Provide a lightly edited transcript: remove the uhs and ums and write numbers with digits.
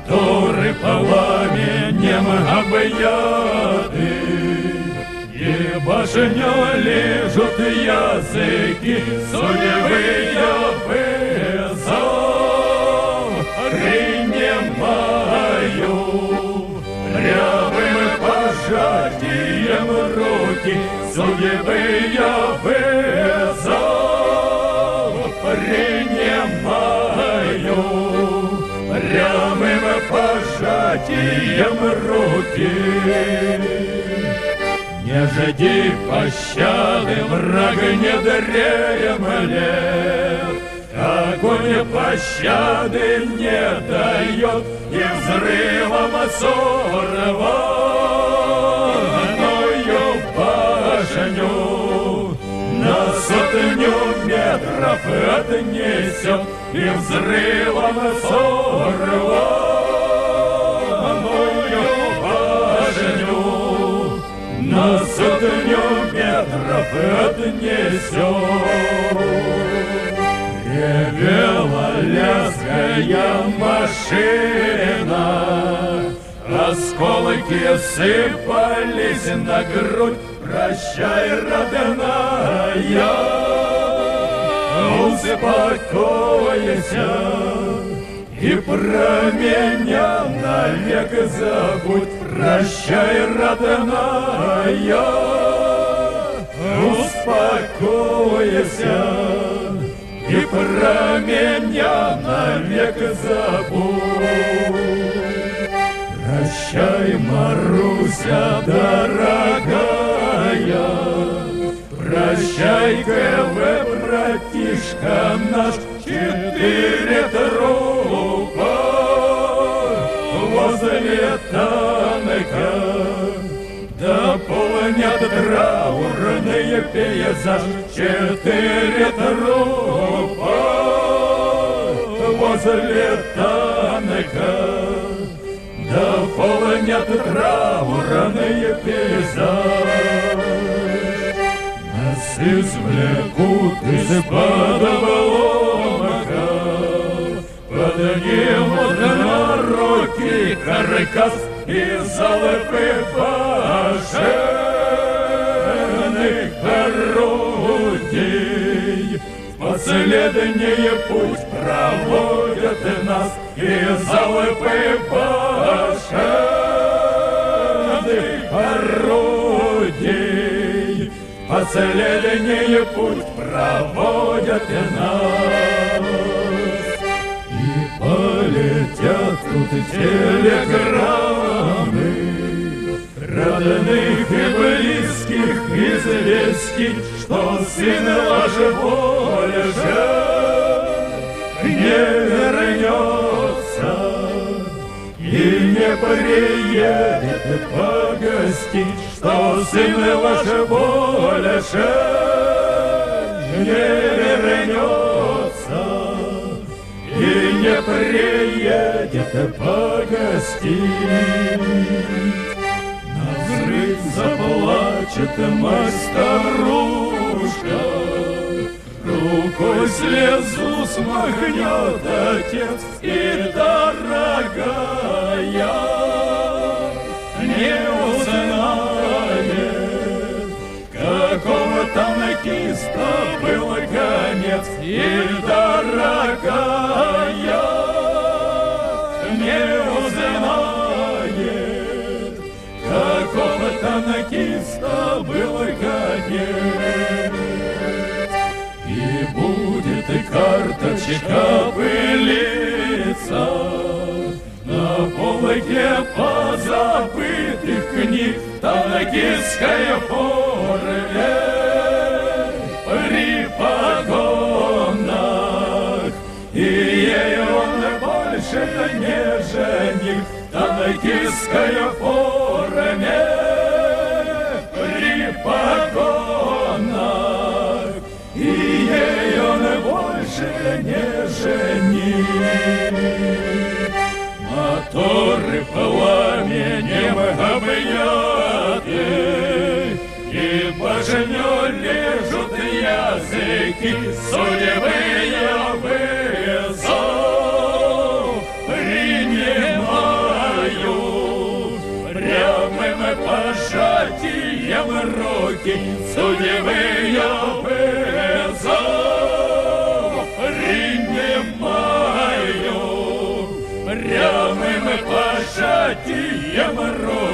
моторы пламенем объяты, и башнёй лежат языки судьбы вызов. Принимаю прямым пожатием руки судьбы вызов. Принимаю прямым пожатием руки. Не жди пощады, враг не дремлет, огонь пощады не дает, и взрывом сорванную башню на сотню метров отнесет, и взрывом сорванную башню на сотню метров отнесет. Ревела лязгая машина, осколки сыпались на грудь. Прощай, родная, успокойся и про меня навек забудь. Прощай, родная, успокойся и про меня навек забудь. Прощай, Маруся, дорогая, прощай, ГВ, братишка наш, 4 трупа возле танка дополнят траурный пейзаж. 4 трупа возле танка дополнят траурный пейзаж. Нас извлекут из-под обломка, поднимут на руки каркас и залпы башенных орудий. В последний путь проводят нас и залпы башенных орудий. Последний путь проводят нас. И полетят тут телеграммы родных и близких известий, что сын ваш больше не вернется и не приедет погостить, что сын ваш больше не вернется и не приедет погостить. На взрыв заплачет моя старушка, рукой слезу смахнет отец, и дорогая не узнает, какого танкиста был конец, и дорогая не узнает, какого танкиста был конец. И будет карточка пылиться на полке позабытых книг в танкистской форме при погонах. И ей он больше не жених в танкистской форме при погонах. И ей он больше не жених. Моторы пламенем объяты, и башнёй лежат языки судьбы вызов. Принимаю нитки судьбы я вязал, принимаю прямым пожатием рук.